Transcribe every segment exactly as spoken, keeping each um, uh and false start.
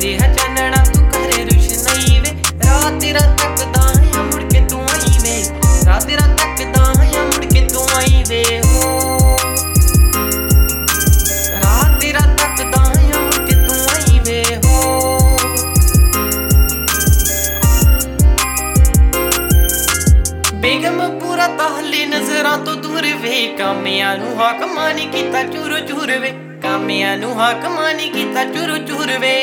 ਦੇ ਹੈ ਚਾਨਣਾ ਤੂੰ ਕਰੇ ਰੁਸ਼ਨਾਈ ਵੇ ਰਾਤ ਰਾਤ ਤੱਕਦਾ ਆ ਮੁੜ ਕੇ ਤੂੰ ਆਈ ਵੇ ਰਾਤ ਰਾਤ ਤੱਕਦਾ ਆ ਮੁੜ ਕੇ ਤੂੰ ਆਈ ਵੇ ਹੋ ਰਾਤ ਰਾਤ ਤੱਕਦਾ ਆ ਮੁੜ ਕੇ ਤੂੰ ਆਈ ਵੇ ਹੋ ਬੇਗਮਪੁਰਾ ਤਾਹਲੀ ਨਜ਼ਰਾਂ ਤੋਂ ਦੂਰ ਵੇ ਕਾਮਿਆਂ ਨੂੰ ਹਾਕਮਾਂ ਨੀ ਕੀਤਾ ਚੂਰ ਚੂਰ ਵੇ ਕਾਮਿਆਂ ਨੂੰ ਹਾਕਮਾਂ ਨੀ ਕੀਤਾ ਚੂਰ ਚੂਰ ਵੇ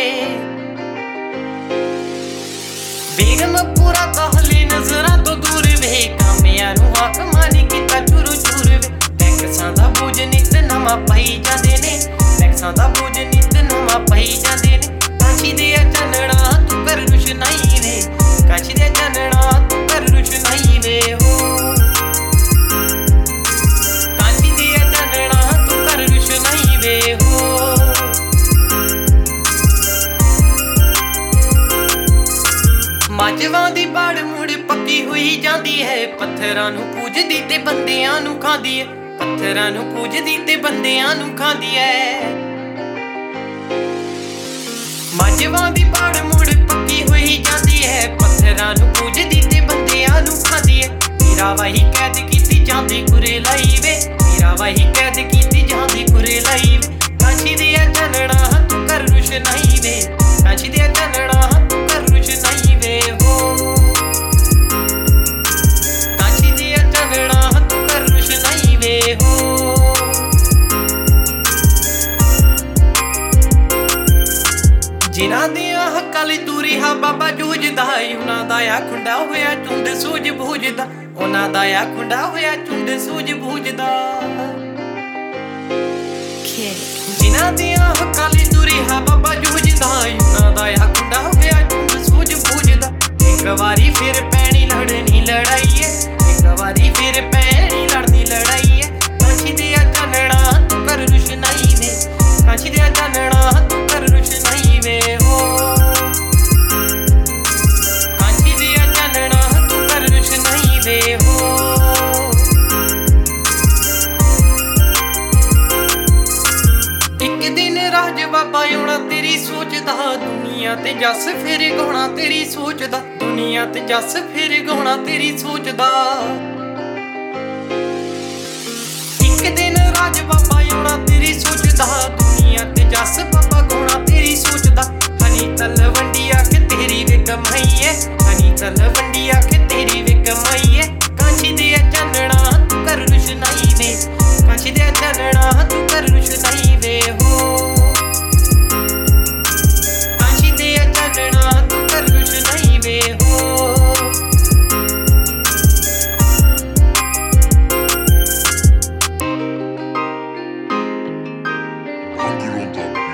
ਬੇਗਮਪੁਰਾ ਤਾਹਲੀ ਨਜ਼ਰਾਂ ਤੋਂ ਦੂਰ ਵੇ ਕਾਮਿਆਂ ਨੂੰ ਹਾਕਮਾਂ ਨੀ ਕੀਤਾ ਚੂਰ ਚੂਰ ਵੇ ਟੈਕਸਾਂ ਦਾ ਬੋਝ ਨਿੱਤ ਨਵਾਂ ਪਾਈ ਜਾਂਦੇ ਨੇ ਟੈਕਸਾਂ ਦਾ ਬੋਝ ਨਿੱਤ ਨਵਾਂ ਪਾਈ ਜਾਂਦੇ ਨੇ ਕਾਂਚੀ ਦੇ ਚਾਨਣਾ ਤੂੰ ਕਰ ਰੁਸ਼ਨਾਈ ਵੇ ਕਾਂਚੀ ਦੇ ਚਾਨਣਾ ਤੂੰ ਕਰ ਰੁਸ਼ਨਾਈ ਵੇ ਹੋ ਕਾਂਚੀ ਦੇ ਚਾਨਣਾ ਤੂੰ ਕਰ ਰੁਸ਼ਨਾਈ ਵੇ ਹੋ ਮਾਝਵਾਂ ਦੀ ਬਾੜ ਮੁੜ ਪੱਕੀ ਹੋਈ ਜਾਂਦੀ ਹੈ ਪੱਥਰਾਂ ਨੂੰ ਪੂਜਦੀ ਤੇ ਬੰਦਿਆਂ ਨੂੰ ਖਾਂਦੀ ਹੈ ਪੱਥਰਾਂ ਨੂੰ ਪੂਜਦੀ ਤੇ ਬੰਦਿਆਂ ਨੂੰ ਖਾਂਦੀ ਹੈ ਮਾਝਵਾਂ ਦੀ ਬਾੜ ਮੁੜ ਪੱਕੀ ਹੋਈ ਜਾਂਦੀ ਹੈ ਪੱਥਰਾਂ ਨੂੰ ਪੂਜਦੀ ਤੇ ਬੰਦਿਆਂ ਨੂੰ ਖਾਂਦੀ ਹੈ ਮੇਰਾ ਵਾਹੀ ਕੈਦ ਕੀਤੀ ਜਾਂਦੀ ਕੁਰੇ ਲਾਈ ਵੇ ਮੇਰਾ ਵਾਹੀ ਕੈਦ ਕੀਤੀ ਜਾਂਦੀ ਕੁਰੇ ਲਾਈ ਵੇ ਕਾਂਚੀ ਦੇ ਚਾਨਣਾ ਤੂੰ ਕਰ ਰੁਸ਼ਨਾਈ ਵੇ ਕਾਂਚੀ ਦੇ ਚਾਨਣਾ ਤੂੰ ਕਰ ਰੁਸ਼ਨਾਈ ਵੇ ਹੋ ਕਾਂਚੀ ਦੇ ਚਾਨਣਾ ਤੂੰ ਕਰ ਰੁਸ਼ਨਾਈ ਵੇ ਹੋ ਜਿਨ੍ਹਾਂ ਦੀਆਂ ਹੱਕਾਂ ਲਈ ਤੂੰ ਰਿਹਾ ਬਾਬਾ ਜੂਝਦਾ ਉਹਨਾਂ ਦਾ ਆ ਖੁੰਡਾ ਹੋਇਆ ਝੁੰਡ ਸੂਝ ਬੂਝਦਾ ਉਹਨਾਂ ਦਾ ਆ ਖੁੰਡਾ ਹੋਇਆ ਝੁੰਡ ਸੂਝ ਬੂਝਦਾ ਜਿਨ੍ਹਾਂ ਦੀਆਂ ਹੱਕਾਂ ਲਈ ਤੂੰ ਰਿਹਾ ਬਾਬਾ ਜੂਝਦਾ ਉਹਨਾਂ ਦਾ ਆ ਖੁੰਡਾ ਹੋਇਆ ਝੁੰਡ ਸੂਝ ਬੂਝਦਾ ਇੱਕ ਵਾਰੀ ਫਿਰ ਪੈਣੀ ਲੜਨੀ ਲੜਾਈ ਏ ਇੱਕ ਵਾਰੀ ਫਿਰ ਪੈਣੀ ਲੜਨੀ ਲੜਾਈ ਏ ਕਾਂਚੀ ਦੇ ਚਾਨਣਾ ਤੂੰ ਕਰ ਰੁਸ਼ਨਾਈ ਵੇ ਕਾਂਚੀ ਦੇ ਚਾਨਣਾ ਤੂੰ ਕਰ ਰੁਸ਼ਨਾਈ ਵੇ ਹੋ ਕਾਂਚੀ ਦੇ ਚਾਨਣਾ ਤੂੰ ਕਰ ਰੁਸ਼ਨਾਈ ਵੇ ਹੋ ਇੱਕ ਦਿਨ ਰਾਜ ਬਾਬਾ ਆਉਣਾ ਤੇਰੀ ਸੋਚਦਾ ਦੁਨੀਆ ਤੇ ਜੱਸ ਫਿਰ ਗਾਉਣਾ ਤੇਰੀ ਸੋਚਦਾ ਦੁਨੀਆ ਤੇ ਜੱਸ ਫਿਰ ਗਾਉਣਾ ਤੇਰੀ ਸੋਚਦਾ ਇੱਕ ਦਿਨ ਰਾਜ ਬਾਬਾ ਆਉਣਾ ਤੇਰੀ ਸੋਚਦਾ ਦੁਨੀਆ ਤੇ ਜੱਸ ਬਾਬਾ ਗਾਉਣਾ ਤੇਰੀ ਸੋਚਦਾ ਹਨੀ ਤਲਵੰਡੀ ਆਖ ਤੇਰੀ ਵੇ ਕਮਾਈ ਏ ਹਨੀ ਤਲਵੰਡੀ ਆਖ ਤੇਰੀ ਵੇ ਕਮਾਈ ਏ ਕਾਂਚੀ ਦੇ ਚਾਨਣਾ ਤੂੰ ਕਰ ਰੁਸ਼ਨਾਈ ਵੇ ਕਾਂਚੀ ਦੇ ਚਾਨਣਾ ਤੂੰ ਕਰ ਰੁਸ਼ਨਾਈ ਵੇ ਹੋ ਕਾਂਚੀ ਦੇ ਚਾਨਣਾ ਤੂੰ ਕਰ ਰੁਸ਼ਨਾਈ ਵੇ ਹੋ Hunter on top.